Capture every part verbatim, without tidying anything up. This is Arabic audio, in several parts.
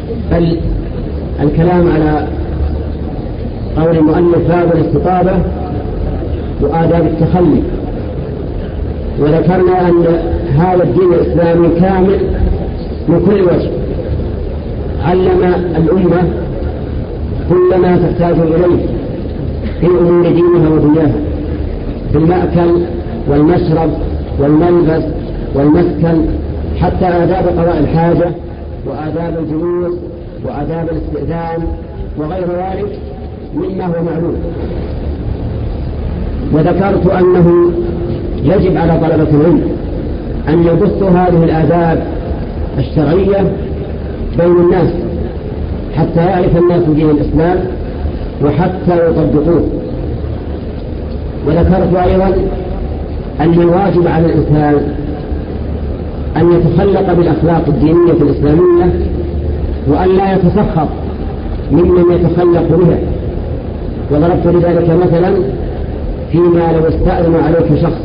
بل الكلام على قول المؤلف باب الاستطابة وآداب التخلي. وذكرنا أن هذا الدين الإسلامي كامل من كل وجه، علم الأمة كل ما تحتاج إليه في أمور دينها ودنياها، في المأكل والمشرب والملبس والمسكن، حتى آداب قضاء الحاجة وآداب الجلوس وآداب الاستئذان وغير ذلك مما هو معلوم. وذكرت أنه يجب على طلبة العلم أن يبثوا هذه الآداب الشرعية بين الناس حتى يعرف الناس دين الإسلام وحتى يطبقوه. وذكرت أيضا أن الواجب على الإنسان أن يتخلق بالأخلاق الدينية الإسلامية وأن لا يتسخط ممن يتخلق بها. وضربت لذلك مثلا فيما لو استأذن عليك شخص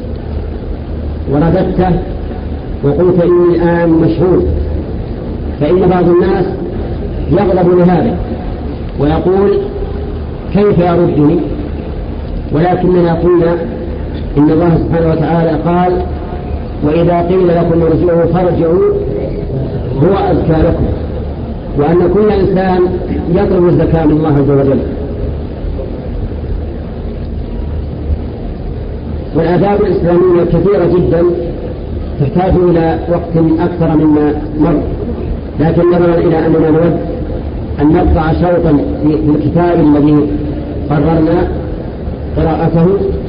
ورددته وقلت إني الآن مشغول، فإن بعض الناس يغضب لهذا ويقول كيف يردني، ولكننا قلنا إن الله سبحانه وتعالى قال وإذا قيل لكم ارجعوا فارجعوا هو أزكى لكم، وأن كل إنسان يطلب الزكاة من الله عز وجل. والآداب الإسلامية كثيرة جدا تحتاج إلى وقت أكثر مما مر، لكن نظرا إلى أننا نود أن نقطع شوطا في الكتاب الذي قررنا قراءته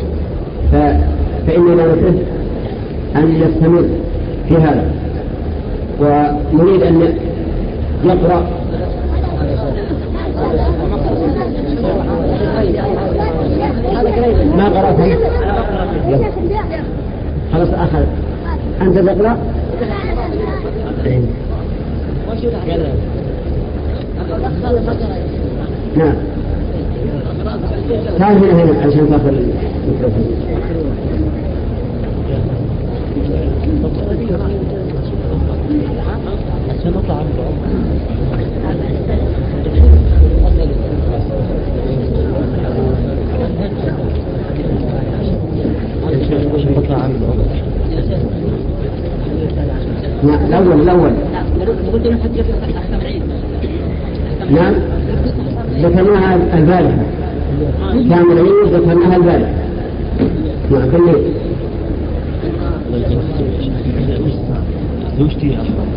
فإننا نحب أن نستمر في هذا، ونريد أن يقرأ ما قرأته خلاص أخذ أنت تقرأ نعم تعال هنا هنا عشان تأخذ الميكروفون. عشان نطلع الأول الأول نعم ذكرناها البارحة كامل العيد ذكرناها البارحة نعم بالليل. زوجتي أحرم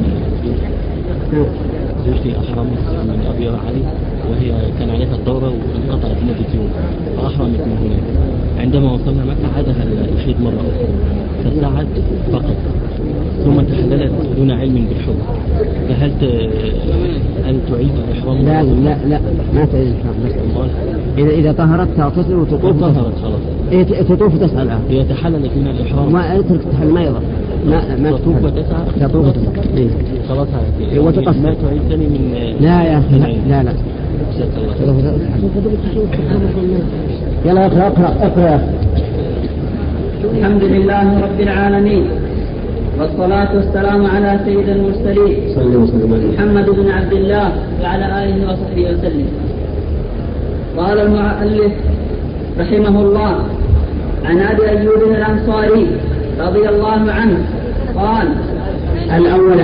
زوجتي أحرم من أبي علي، وهي كان عليها الدورة وانقطعت مدة يوم فأحرمت من هناك. عندما وصلنا مكة عادها الحيض مرة أخرى فساعد فقط ثم تحللت دون علم بالحكم، فهل هل تعيد الإحرام؟ لا لا لا ما تعيد الإحرام. إذا إذا طهرت تغتسل وتطوف. طهرت خلاص. إيه تطوف وتسعى الآن. هي تحللت من الإحرام. ما أترك تحل ما يضر. ما ما تطوف وتسعى. تطوف وتسعى. إيه. خلاص هذه. وتقص. ما تعيد ثاني من. لا يا أخي لا لا. يلا اقرأ اقرأ اقرأ. الحمد لله رب العالمين والصلاة والسلام على سيد المرسلين محمد بن عبد الله وعلى آله وصحبه وسلم. قال المؤلف رحمه الله عن أبي أيوب الأنصاري رضي الله عنه قال الأول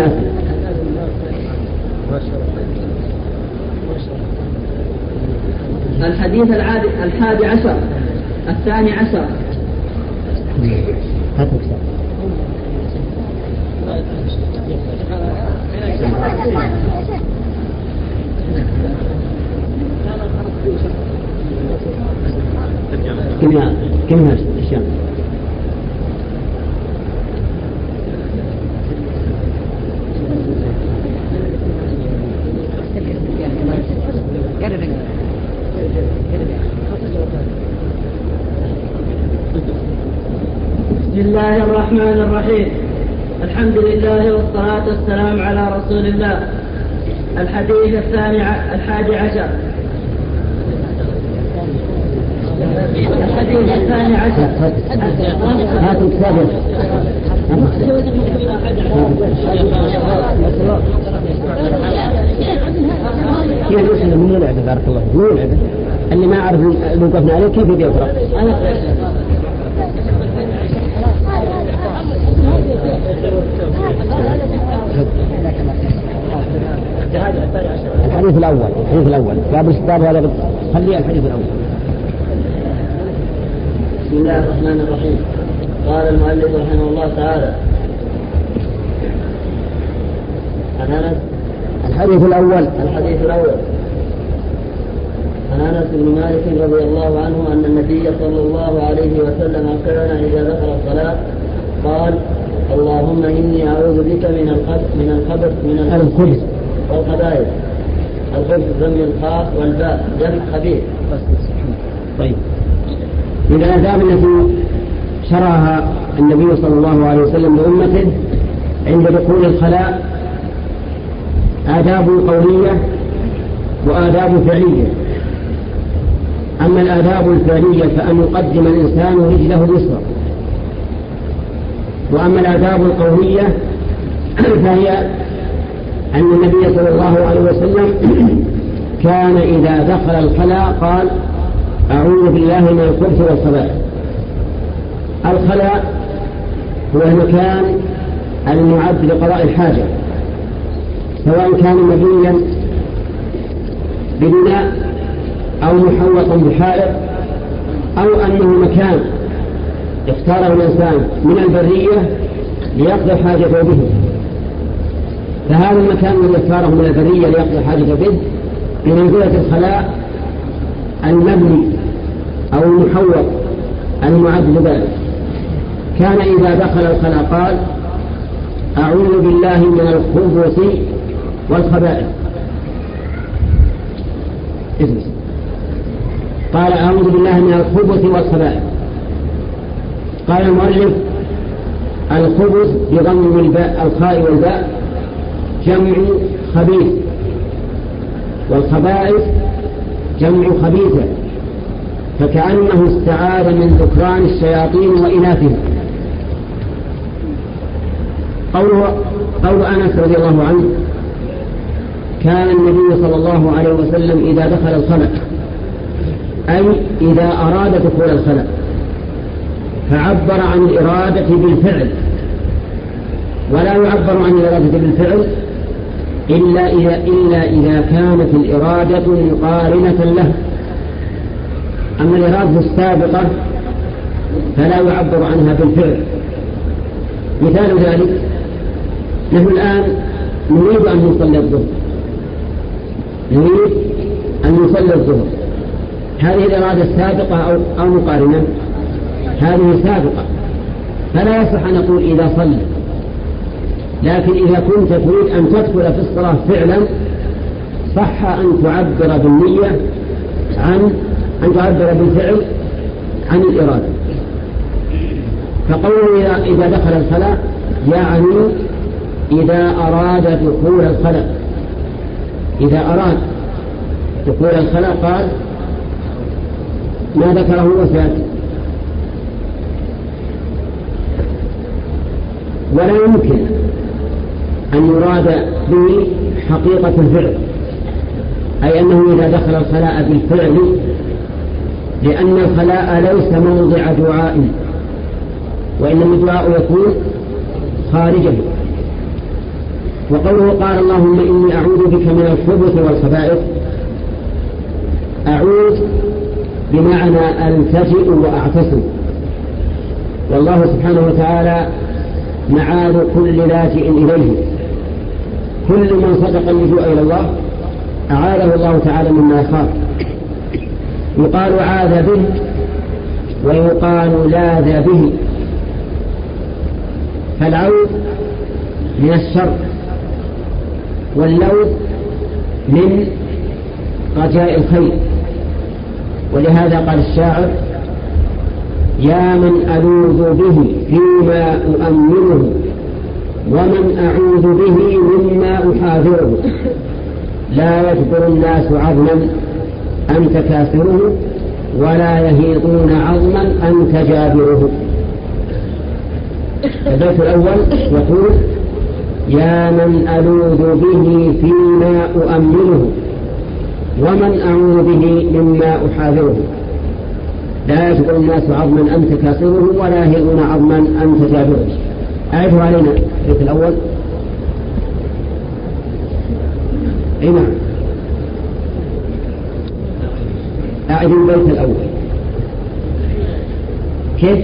الحديث الحادي عشر الثاني عشر كم كم الشام بسم الله الرحمن الرحيم. الحمد لله والصلاة والسلام على رسول الله. الحديث الثاني الحادي عشر الحديث الثاني عشر هات الكتاب لأنه من العبة بارك الله فيك، من العبة اللي ما أعرف لو وقفنا عليه كيف بيقرأ. الحديث الأول الحديث الأول باب الستار هذا خلي الحديث الأول. بسم الله الرحمن الرحيم. قال المؤلف رحمه الله تعالى عن أنس الحديث الأول الحديث الأول عن أنس بن مالك رضي الله عنه أن النبي صلى الله عليه وسلم كان إذا ذكر الصلاة قال اللهم إني أعوذ بك من الخبث من الخبث من الخبث والخبائث. الخبث ضم الخاء والباء جمع خبيث. طيب، من الآداب التي شرعها النبي صلى الله عليه وسلم لأمته عند دخول الخلاء آداب قولية وآداب فعلية. أما الآداب الفعلية فأن يقدم الإنسان رجله اليسرى، وأما الآداب القولية فهي أن النبي صلى الله عليه وسلم كان إذا دخل الخلاء قال أعوذ بالله من الخبث والخبائث. الخلاء هو المكان المعد لقضاء الحاجة، سواء كان مبنيا ببناء أو محوطا بحائط أو أنه مكان اختاره الإنسان من البرية ليقضي حاجته به. فهذا المكان الذي اختاره من البرية ليقضي حاجته به بمنزلة الخلاء المبني أو المحوط المعد لذلك. كان إذا دخل الخلاء قال أعوذ بالله من الخبث والخبائث. اسمه قال أعوذ بالله من الخبث والخبائث. قال المؤلف الخبث بضم الباء الخاء والباء جمع خبيث، والخبائث جمع خبيثة، فكأنه استعاذ من ذكران الشياطين وإناثهم. قوله قول أنس رضي الله عنه كان النبي صلى الله عليه وسلم إذا دخل الخلاء أي إذا أراد دخول الخلاء، فعبر عن الإرادة بالفعل، ولا يعبر عن الإرادة بالفعل إلا إذا, إلا إذا كانت الإرادة مقارنة له. أما الإرادة السابقة فلا يعبر عنها بالفعل. مثال ذلك نحن الآن نريد أن نصلي الظهر نريد أن نصلي الظهر هذه الإرادة السابقة أو, أو مقارنة؟ هذه سابقة، فلا يصح أن نقول إذا صلي. لكن إذا كنت تريد أن تدخل في الصلاة فعلا صح أن تعبر بالنية عن أن تعبر بالفعل عن الإرادة. فقوله إذا دخل الخلاء يعني إذا أراد دخول الخلاء. إذا أراد دخول الخلاء قال ما ذكره وسيأتي. ولا يمكن أن يراد به حقيقة الفعل، أي أنه إذا دخل الخلاء بالفعل، لأن الخلاء ليس موضع دعاء، وإنما الدعاء يكون خارجه. وقوله قال اللهم إني أعوذ بك من الخبث والخبائث، أعوذ بمعنى ألتجئ وأعتصم، والله سبحانه وتعالى معاذ كل لاجئ إليه. كل من صدق اللجوء إلى الله أعاذه الله تعالى مما يخاف. يقال عاذ به ويقال لاذ به. فالعوذ من الشر واللوذ من رجاء الخير. ولهذا قال الشاعر يا من ألوذ به فيما أؤمنه ومن أعوذ به مما أحاذره، لا يجبر الناس عظما أنت كاسره ولا يهيطون عظما أنت جابره. البيت الأول يقول يا من ألوذ به فيما أؤمنه، ومن أعوذ به مما أحاذره. لا يشغل الناس عظما أنت كاسره ولا يهلون عظما أنت جابره. أعده علينا البيت الأول. أي نعم، أعد البيت الأول. كيف؟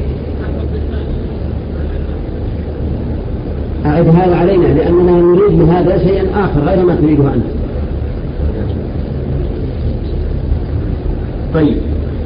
أعد هذا علينا لأننا نريد من هذا شيئا آخر غير ما تريده أنت. طيب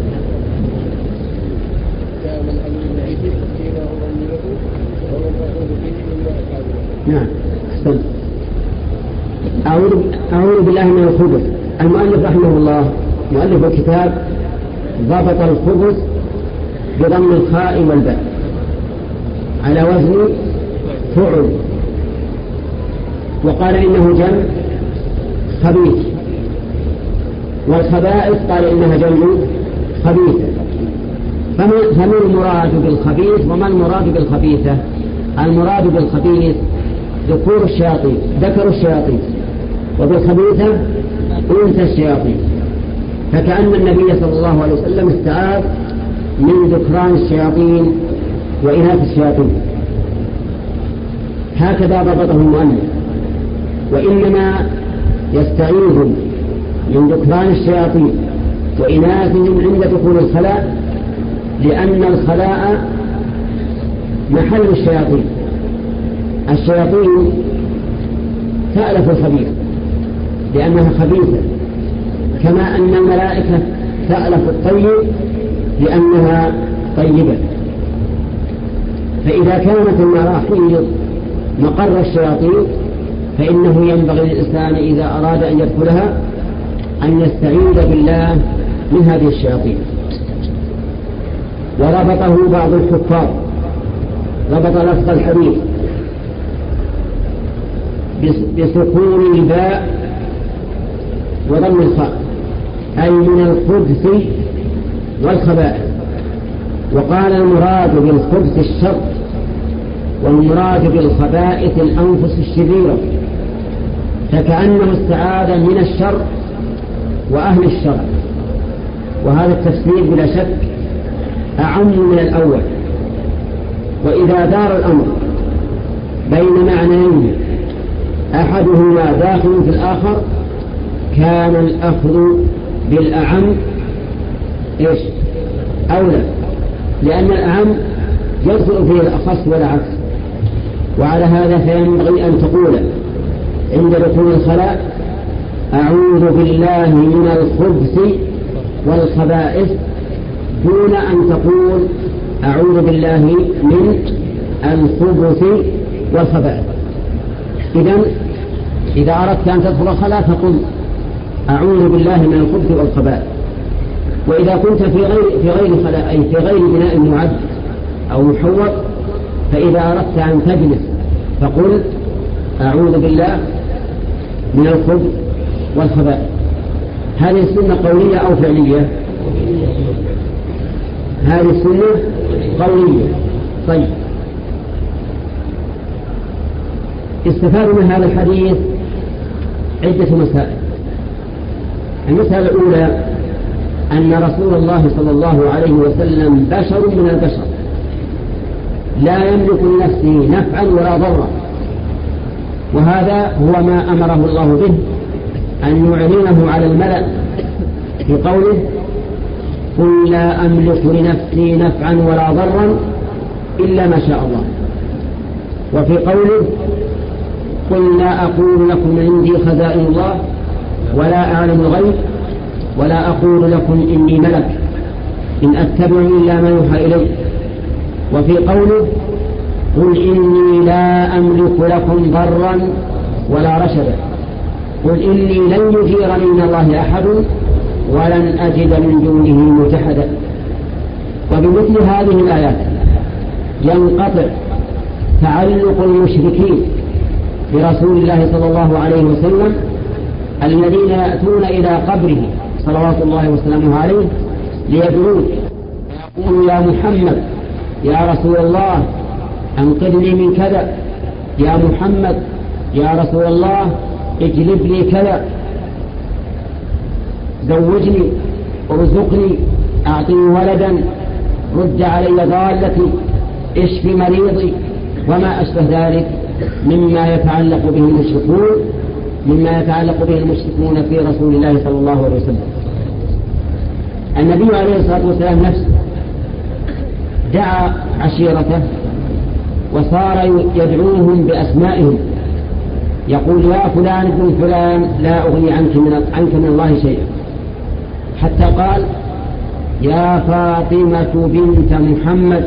نعم أحسنت. أعوذ أعوذ بالله من الخبث. المؤلف رحمه الله مؤلف الكتاب ضبط الخبث بضم الخاء والباء على وزن فعل، وقال إنه جمع خبيث، والخبائث قال إنها جمع خبيثة. فما المراد بالخبيث وما المراد بالخبيثة؟ المراد بالخبيث ذكور الشياطين، ذكر الشياطين، وبالخبيثة أنثى الشياطين. فكأن النبي صلى الله عليه وسلم استعاذ من ذكران الشياطين وإناث الشياطين، هكذا ضبطه المؤلف. وإنما يستعيذ من ذكران الشياطين وإناثهم عند دخول الخلاء، لأن الخلاء محل الشياطين. الشياطين تألف الخبيث لأنها خبيثة، كما أن الملائكة تألف الطيب لأنها طيبة. فإذا كانت المراحيض مقر الشياطين فإنه ينبغي للإنسان إذا أراد أن يدخلها أن يستعيذ بالله من هذه الشياطين. وربطه بعض الحفاظ، ربط لفظ الحديث بسكون الباء وضم الخاء، أي من الخبث والخبائث. وقال المراد بالخبث الشر، والمراد بالخبائث الأنفس الشريرة، فكأنه استعاذ من الشر وأهل الشر. وهذا التفسير بلا شك أعم من الأول. وإذا دار الأمر بين معنيين أحدهما داخل في الآخر كان الأخذ بالأعم إيش؟ أولى، لأن الأعم يدخل فيه الأخص ولا عكس. وعلى هذا فينبغي أن تقول عند دخول الخلاء أعوذ بالله من الخبث والخبائث، دون أن تقول أعوذ بالله من الخبث والخبائث. إذن إذا أردت أن تدخل الخلاء فقل أعوذ بالله من الخبث والخبائث. وإذا كنت في غير في غير خلاء، أي في غير بناء معد أو محوط، فإذا أردت أن تجلس فقل أعوذ بالله من الخبث والخبائث. هذه السنة قولية أو فعلية؟ هذه السنة قولية. طيب، استفاد من هذا الحديث عدة مسائل. المسألة الأولى أن رسول الله صلى الله عليه وسلم بشر من البشر، لا يملك لنفسه نفعا ولا ضرا، وهذا هو ما أمره الله به أن يعلنه على الملأ في قوله قل لا أملك لنفسي نفعا ولا ضرا إلا ما شاء الله. وفي قوله قل لا أقول لكم عندي خزائن الله ولا أعلم الغيب ولا أقول لكم إني ملك إن أتبع إلا ما يوحى إلي. وفي قوله قل إني لا أملك لكم ضرا ولا رشدا قل إني لن يجيرني من الله أحد ولن أجد من دونه ملتحدا. وبمثل هذه الآيات ينقطع تعلق المشركين برسول الله صلى الله عليه وسلم الذين يأتون إلى قبره صلوات الله وسلامه عليه ليدعوه ويقولوا يا محمد يا رسول الله أنقذني من كذا، يا محمد يا رسول الله اجلب لي كذا. زوجني، ارزقني، أعطني ولدا، رد علي ضالتي، اشفي مريضي، وما أشبه ذلك مما يتعلق به المشركون مما يتعلق به المشركون في رسول الله صلى الله عليه وسلم. النبي عليه الصلاة والسلام نفسه دعا عشيرته وصار يدعوهم بأسمائهم، يقول يا فلان ابن فلان لا أغني عنك من, عنك من الله شيئا، حتى قال يا فاطمة بنت محمد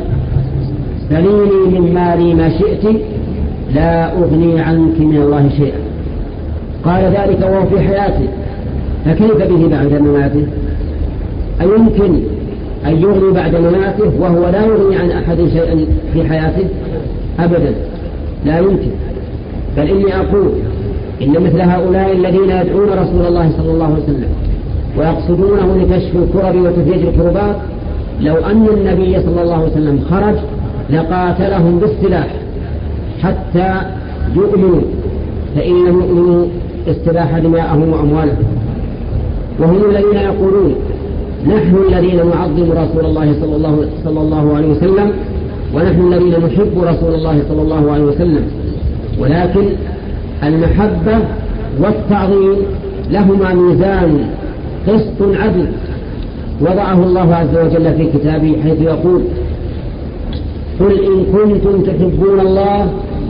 سليني من مالي ما شئت لا أغني عنك من الله شيئا. قال ذلك وهو في حياته، فكيف به بعد مماته؟ أيمكن أن يغني بعد مماته وهو لا يغني عن أحد شيئا في حياته؟ أبدا لا يمكن. بل إني أقول إن مثل هؤلاء الذين يدعون رسول الله صلى الله عليه وسلم ويقصدونه لكشف الكرب وتفريج الكربات، لو أن النبي صلى الله عليه وسلم خرج لقاتلهم بالسلاح حتى يؤمنوا، فإن لم يؤمنوا استباح دماءهم وأموالهم. وهم الذين يقولون نحن الذين نعظم رسول الله صلى الله, صلى الله عليه وسلم، ونحن الذين نحب رسول الله صلى الله عليه وسلم، ولكن المحبة والتعظيم لهما ميزان قسط عدل وضعه الله عز وجل في كتابه، حيث يقول قل إن كنتم تحبون الله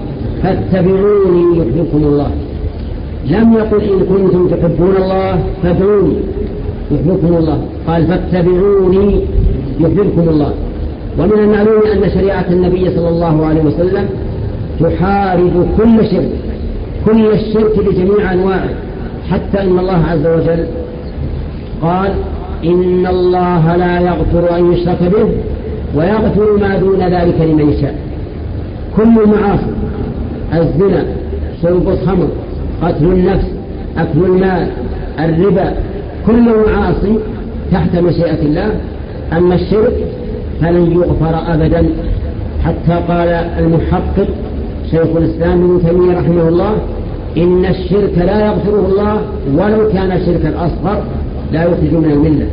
فاتبعوني يحببكم الله. لم يقل إن كنتم تحبون الله فادعوني يحببكم الله، قال فاتبعوني يحببكم الله. ومن المعلوم أن شريعة النبي صلى الله عليه وسلم تحارب كل شرك، كل الشرك بجميع أنواعه، حتى إن الله عز وجل قال إن الله لا يغفر أن يشرك به ويغفر ما دون ذلك لمن يشاء. كل المعاصي، الزنا، شرب الخمر، قتل النفس، أكل المال، الربا، كل المعاصي تحت مشيئة الله. أما الشرك فلن يغفر أبدا، حتى قال المحقق شيخ الإسلام ابن تيمية رحمه الله إن الشرك لا يغفره الله ولو كان شركا أصغر لا يخرج من الملة.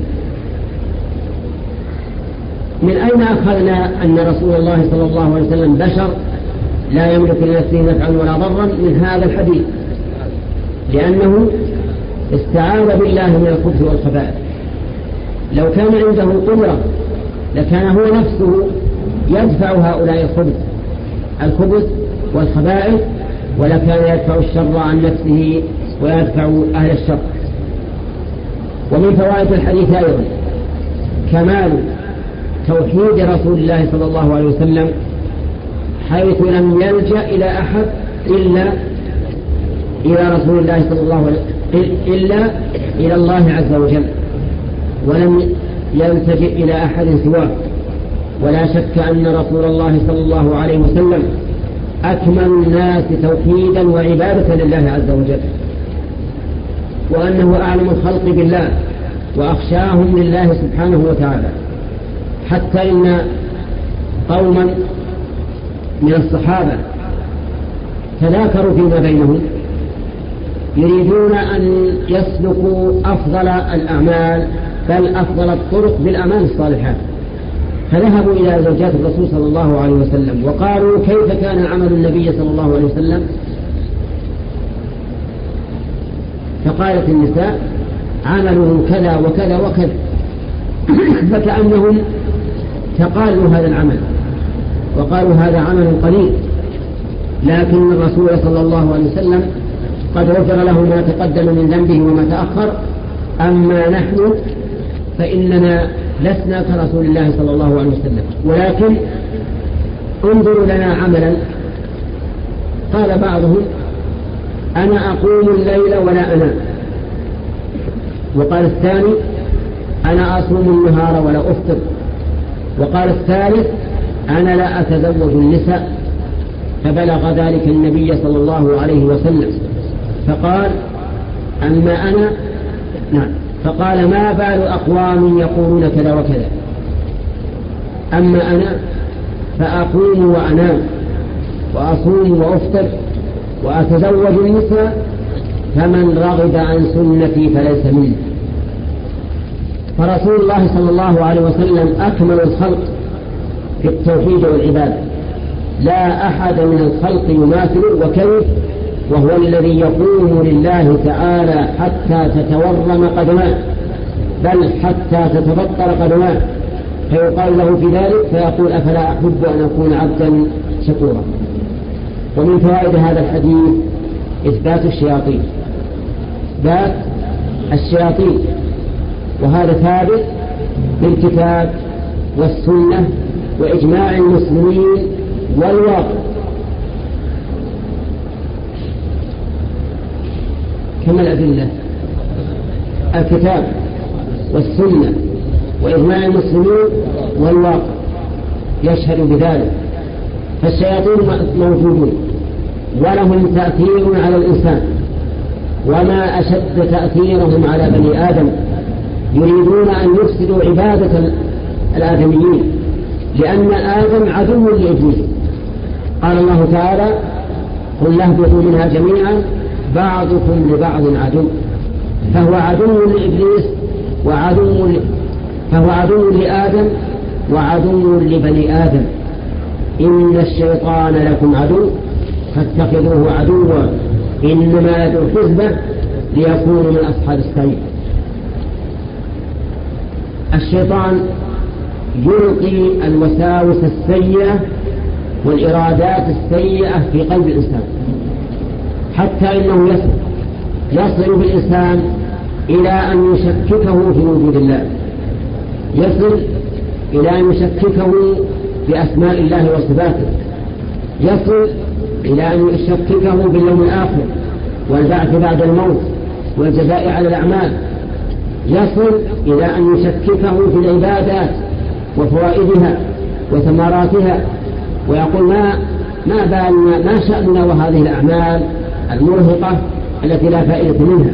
من أين أخذنا أن رسول الله صلى الله عليه وسلم بشر لا يملك لنفسه نفعا ولا ضرا؟ من هذا الحديث، لأنه استعاذ بالله من الخبث والخبائث. لو كان عنده قدرة لكان هو نفسه يدفع هؤلاء الخبث الخبث والخبائث، ولكان يدفع الشر عن نفسه ويدفع أهل الشر. ومن فوائد الحديث أيضا كمال توحيد رسول الله صلى الله عليه وسلم، حيث لم يلجأ إلى أحد إلا إلى رسول الله صلى الله عليه وسلم إلا إلى الله عز وجل، ولم يلتجئ إلى أحد سواه. ولا شك أن رسول الله صلى الله عليه وسلم أكمل الناس توحيدا وعبادة لله عز وجل، وأنه أعلم الخلق بالله وأخشاهم لله سبحانه وتعالى، حتى إن قوما من الصحابة تذاكروا فيما بينهم يريدون أن يسلكوا أفضل الأعمال بل أفضل الطرق بالأعمال الصالحات، فذهبوا إلى زوجات الرسول صلى الله عليه وسلم وقالوا كيف كان عمل النبي صلى الله عليه وسلم؟ فقالت النساء عمله كذا وكذا وكذا، فكأنهم تقالوا هذا العمل وقالوا هذا عمل قليل، لكن الرسول صلى الله عليه وسلم قد غفر له ما تقدم من ذنبه وما تأخر. أما نحن فإننا لسنا كرسول الله صلى الله عليه وسلم، ولكن انظروا لنا عملا. قال بعضهم أنا أقوم الليل ولا أنام، وقال الثاني أنا أصوم النهار ولا أفطر، وقال الثالث أنا لا أتزوج النساء. فبلغ ذلك النبي صلى الله عليه وسلم فقال أما أنا نعم فقال ما بال أقوام يقولون كذا وكذا، أما أنا فأقوم وأنام وأصوم وأفطر وأتزوج النساء، فمن رغب عن سنتي فليس مني. فرسول الله صلى الله عليه وسلم أكمل الخلق في التوحيد والعبادة، لا أحد من الخلق يماثله، وكيف وهو الذي يقوم لله تعالى حتى تتورم قدماه، بل حتى تتبطر قدماه، فيقال له في ذلك فيقول أفلا أحب أن أكون عبدا شكورا. ومن فوائد هذا الحديث إثبات الشياطين، إثبات الشياطين، وهذا ثابت بالكتاب والسنة وإجماع المسلمين والواقع. كما الأدلة الكتاب والسنة وإجماع المسلمين والواقع يشهد بذلك. فالشياطين موجودون ولهم تأثير على الإنسان، وما أشد تأثيرهم على بني آدم، يريدون أن يفسدوا عبادة الآدميين، لأن آدم عدو لإبليس. قال الله تعالى قل اهبطوا منها جميعا بعضكم لبعض عدو، فهو عدو لإبليس وعدو ل... فهو عدو لآدم وعدو لبني آدم. إن الشيطان لكم عدو فاتخذوه عدوا إنما يدعو حزبه ليكونوا من أصحاب السعير. الشيطان يلقي الوساوس السيئة والإرادات السيئة في قلب الإنسان، حتى إنه يصل يصل بالإنسان إلى أن يشككه في وجود الله، يصل إلى أن يشككه بأسماء الله وصفاته، يصل إلى أن يشككه باليوم الآخر والبعث بعد الموت والجزاء على الأعمال، يصل إلى أن يشككه في العبادات وفوائدها وثمراتها، ويقول ما ما بالنا ما شأننا وهذه الأعمال المرهقة التي لا فائدة منها.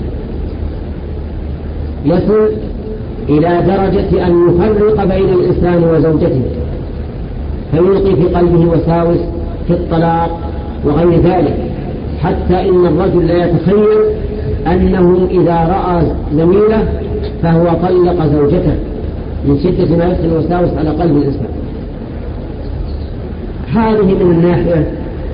يصل إلى درجة أن يفرق بين الإنسان وزوجته، فيلقي في قلبه وساوس في الطلاق وغير ذلك، حتى إن الرجل لا يتخيل أنه إذا رأى زميله فهو طلق زوجته من شدة ما يدخل الوساوس على قلب الإنسان. هذه من الناحية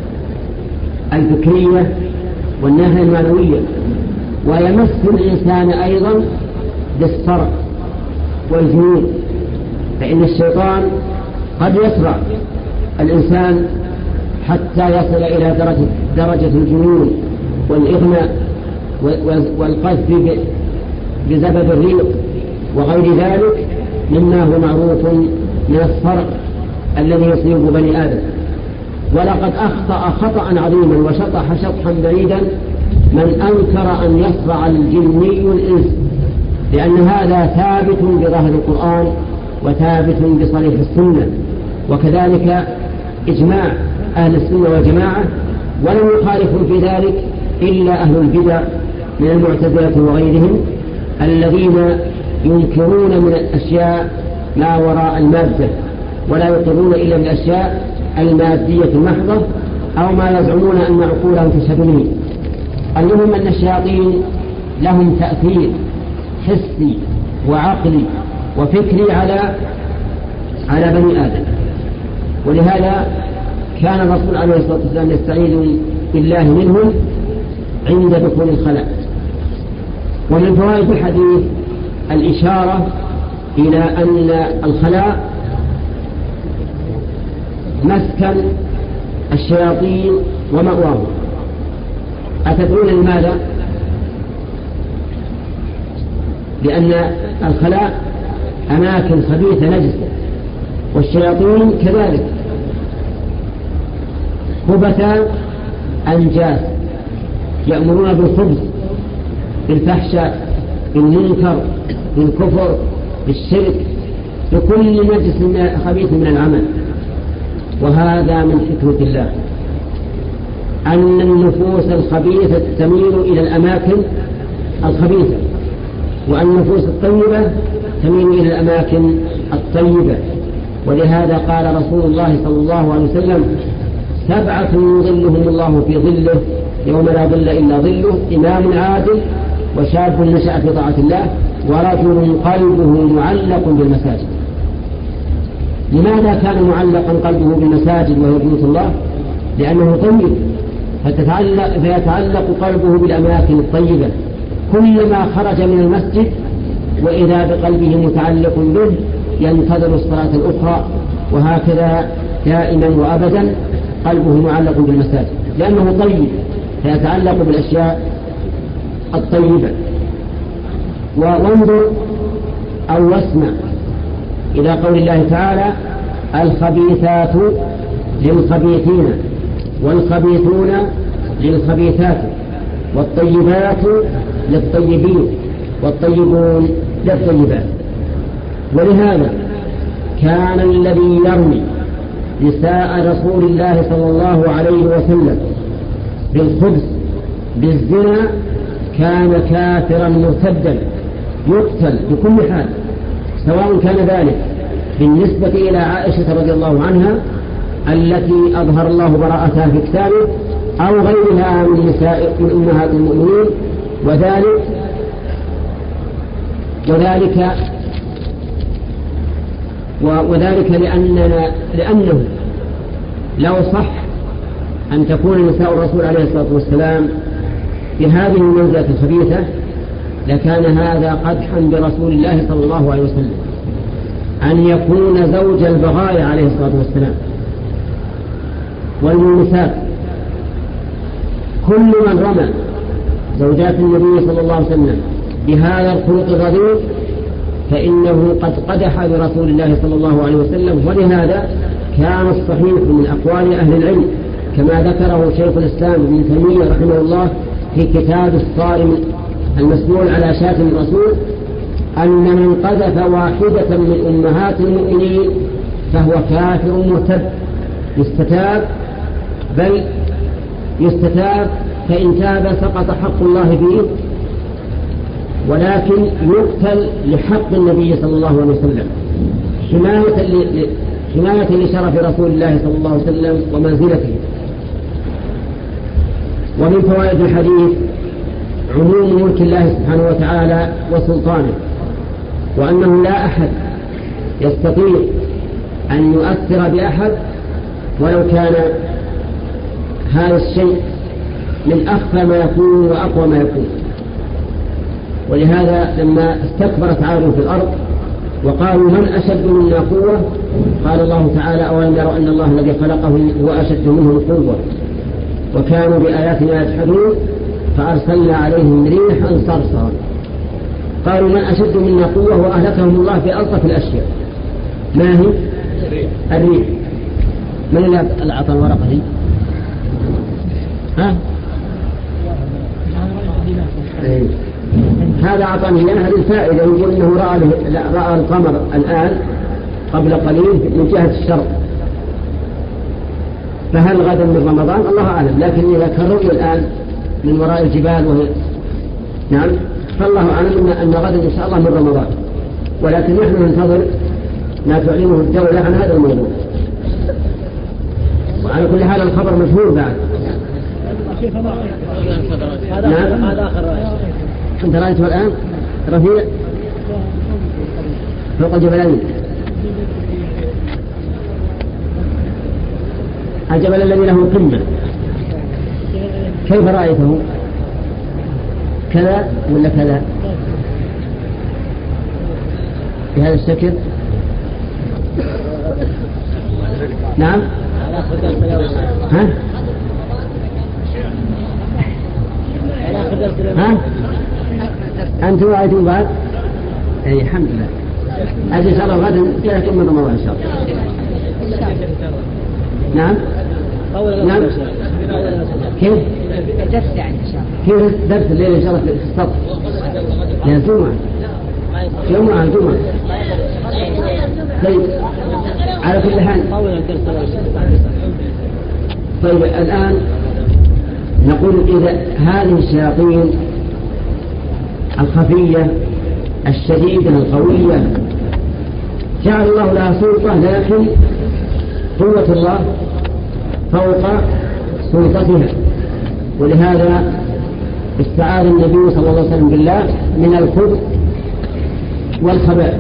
الفكرية والناحية المعنوية. ويمس الإنسان أيضا بالصرع والجنون، فإن الشيطان قد يسرع الإنسان حتى يصل إلى درجة, درجة الجنون والإغماء والقذف بسبب الريق وغير ذلك مما هو معروف من الصرع الذي يصيب بني آدم. ولقد أخطأ خطأ عظيما وشطح شطحا بعيدا من أنكر أن يصرع الجني الإنس، لأن هذا ثابت بظاهر القرآن وثابت بصريح السنة، وكذلك إجماع أهل السنة والجماعة، ولم يخالفوا في ذلك إلا أهل البدع من المعتزلة وغيرهم الذين ينكرون من الأشياء ما وراء المادة، ولا يقرون إلا بالأشياء المادية المحضة أو ما يزعمون أن عقولهم تشهد به. المهم أن الشياطين لهم تأثير حسي وعقلي وفكري على على بني آدم، ولهذا كان الرسول عليه الصلاة والسلام يستعيذ بالله منهم عند دخول الخلاء. ومن فوائد الحديث الإشارة إلى أن الخلاء مسكن الشياطين ومأواهم. أتدرون لماذا؟ لأن الخلاء أماكن خبيثة نجسة، والشياطين كذلك خبثا أنجاس، يأمرون بالخبث بالفحشاء بالمنكر بالكفر بالشرك بكل نجس خبيث من العمل. وهذا من حكمة الله أن النفوس الخبيثة تميل إلى الأماكن الخبيثة، وأن النفوس الطيبة تميل إلى الأماكن الطيبة. ولهذا قال رسول الله صلى الله عليه وسلم سبعة يظلهم الله في ظله يوم لا ظل إلا ظله: إمام عادل وشاب نشأ في طاعة الله ورجل قلبه معلق بالمساجد. لماذا كان معلقا قلبه بالمساجد وهي بيوت الله؟ لأنه طيب، فتتعلق فيتعلق قلبه بالأماكن الطيبة، كلما خرج من المسجد وإذا بقلبه متعلق به ينتظر الصلاة الأخرى، وهكذا دائما وأبدا قلبه معلق بالمساجد لأنه طيب فيتعلق بالأشياء الطيبة. وانظر أو واسمع إلى قول الله تعالى: الخبيثات للخبيثين والخبيثون للخبيثات والطيبات للطيبين والطيبون للطيبات. ولهذا كان الذي يرمي نساء رسول الله صلى الله عليه وسلم بالخبث بالزنا كان كافرا مرتدا يقتل بكل حال، سواء كان ذلك بالنسبة إلى عائشة رضي الله عنها التي أظهر الله براءتها في كتابه أو غيرها من نساء من أمهات المؤمنين. وذلك وذلك وذلك لأننا لأنه لو صح أن تكون نساء الرسول عليه الصلاة والسلام بهذه المنزلة الخبيثة لكان هذا قدحا برسول الله صلى الله عليه وسلم أن يكون زوج البغايا عليه الصلاة والسلام والمنسات. كل من رمى زوجات النبي صلى الله عليه وسلم بهذا الخلق الرذيل فإنه قد قدح برسول الله صلى الله عليه وسلم. ولهذا كان الصحيح من أقوال أهل العلم كما ذكره شيخ الإسلام ابن تيمية رحمه الله في كتاب الصارم المسلول على شاتم الرسول أن من قذف واحدة من أمهات المؤمنين فهو كافر مرتد يستتاب، بل يستتاب فإن تاب سقط حق الله فيه، ولكن يقتل لحق النبي صلى الله عليه وسلم حماية حماية لشرف رسول الله صلى الله عليه وسلم ومنزلته. ومن فوائد الحديث عموم ملك الله سبحانه وتعالى وسلطانه، وأنه لا أحد يستطيع أن يؤثر بأحد ولو كان هذا الشيء من أخفى ما يكون وأقوى ما يكون. ولهذا لما استكبرت عاد في الأرض وقالوا من أشد منا قوة قال الله تعالى: أولم يروا أن الله الذي خلقهم هو أشد منهم قوة وكانوا بآياتنا يجحدون فأرسلنا عليهم ريحا صرصرا. قالوا من أشد منا قوة وأهلكهم الله في ألطف الأشياء. ما هي؟ الريح. من اللي أعطى الورقة دي؟ ها؟ أيه. هذا أعطاني إياها للفائدة، يقول إنه رأى, رأى القمر الآن قبل قليل من جهة الشرق، فهل غدا من رمضان؟ الله أعلم، لكن إذا كان رؤيا الآن من وراء الجبال وهي نعم فالله أعلم أن غدا إن شاء الله من رمضان، ولكن نحن ننتظر ما تعلمه الدولة عن هذا الموضوع. وعلى كل حال الخبر مشهور بعد. نعم هذا آخر رأي. أنت رأيته الآن رفيع فوق الجبلين، الجبل الذي له قمة. كيف رأيته؟ كذا ولا كذا بهذا الشكل؟ نعم ها ها أنتم رأيتم بعد؟ أي الحمد لله. أجل إن شاء الله غدا تأتي من رمضان إن شاء الله. نعم نعم كيف؟ درس يعني إن شاء الله. كيف درس الليل إن شاء الله في السطح؟ يا جمعة جمعة جمعة. طيب على كل حال. طيب الآن نقول إذا هذه الشياطين الخفية الشديدة القوية جعل الله لها سلطة، لكن قوة الله فوق سلطتها. ولهذا استعاذ النبي صلى الله عليه وسلم بالله من الخبث والخبائث.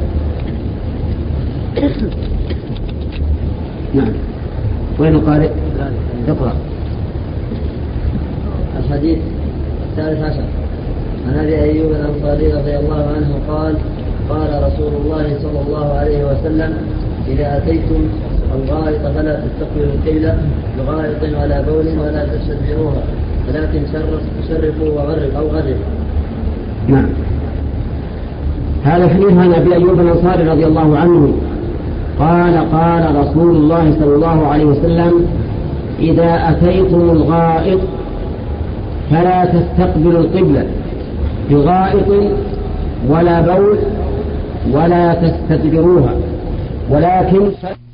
نعم. وين القارئ؟ اقرأ. الحديث الثالث عشر عن أبي أيوب الأنصاري رضي الله عنه قال قال رسول الله صلى الله عليه وسلم إذا أتيتم الغائط فلا تستقبلوا القبلة بغائط ولا بول ولا تستدبروها ولكن شرفوا وغرب أو غرب. نعم. هذا حديث عن أبي أيوب الأنصاري رضي الله عنه قال قال رسول الله صلى الله عليه وسلم إذا أتيتم الغائط فلا تستقبلوا القبلة بغائط ولا بول ولا تستدبروها ولكن